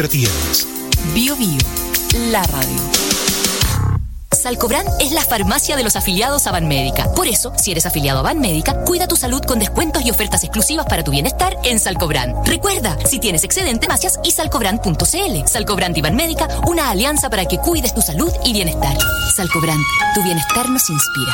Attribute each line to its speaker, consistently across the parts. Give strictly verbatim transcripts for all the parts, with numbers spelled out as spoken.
Speaker 1: entretienes.
Speaker 2: Bio Bio, la radio.
Speaker 3: Salcobran es la farmacia de los afiliados a Banmédica. Por eso, si eres afiliado a Banmédica, cuida tu salud con descuentos y ofertas exclusivas para tu bienestar en Salcobran. Recuerda, si tienes excedente, farmacias y salcobran punto c l. Salcobran y Banmédica, una alianza para que cuides tu salud y bienestar. Salcobran, tu bienestar nos inspira.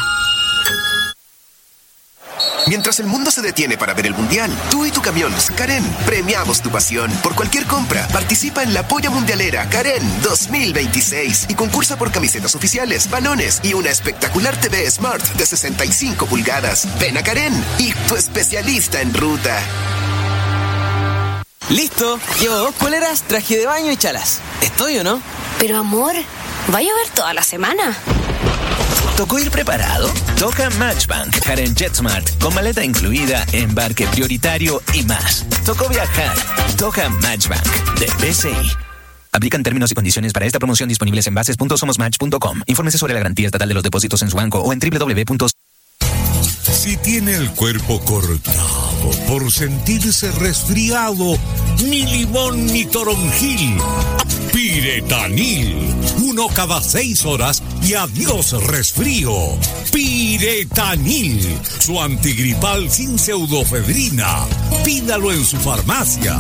Speaker 4: Mientras el mundo se detiene para ver el Mundial, tú y tu camión Karen premiamos tu pasión. Por cualquier compra, participa en la Polla Mundialera Karen dos mil veintiséis y concursa por camisetas oficiales, balones y una espectacular T V Smart de sesenta y cinco pulgadas. Ven a Karen y tu especialista en ruta.
Speaker 5: ¡Listo! Llevo dos poleras, traje de baño y chalas. ¿Estoy o no?
Speaker 6: Pero amor, ¿va a llover toda la semana?
Speaker 7: ¿Tocó ir preparado? Toca Matchbank, Karen JetSmart, con maleta incluida, embarque prioritario y más. Tocó viajar. Toca Matchbank, de B C I. Aplican términos y condiciones para esta promoción disponibles en bases punto somos match punto com. Infórmese sobre la garantía estatal de los depósitos en su banco o en doble u doble u doble u.
Speaker 1: Si tiene el cuerpo cortado por sentirse resfriado, ni limón ni toronjil, Piretanil. Uno cada seis horas y adiós resfrío. Piretanil, su antigripal sin pseudofedrina. Pídalo en su farmacia.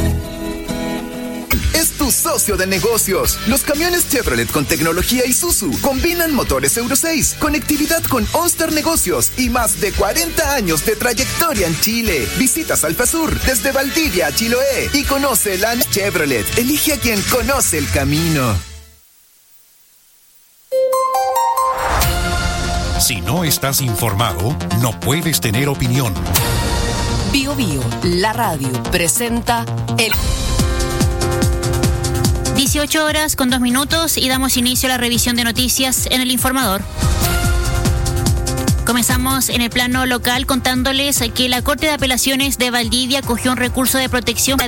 Speaker 4: Es tu socio de negocios. Los camiones Chevrolet con tecnología Isuzu combinan motores Euro seis, conectividad con OnStar Negocios y más de cuarenta años de trayectoria en Chile. Visitas Alfasur desde Valdivia a Chiloé y conoce la Chevrolet. Elige a quien conoce el camino.
Speaker 1: Si no estás informado, no puedes tener opinión.
Speaker 2: Bio Bio, la radio, presenta el...
Speaker 8: dieciocho horas con dos minutos y damos inicio a la revisión de noticias en El Informador. Comenzamos en el plano local contándoles que la Corte de Apelaciones de Valdivia acogió un recurso de protección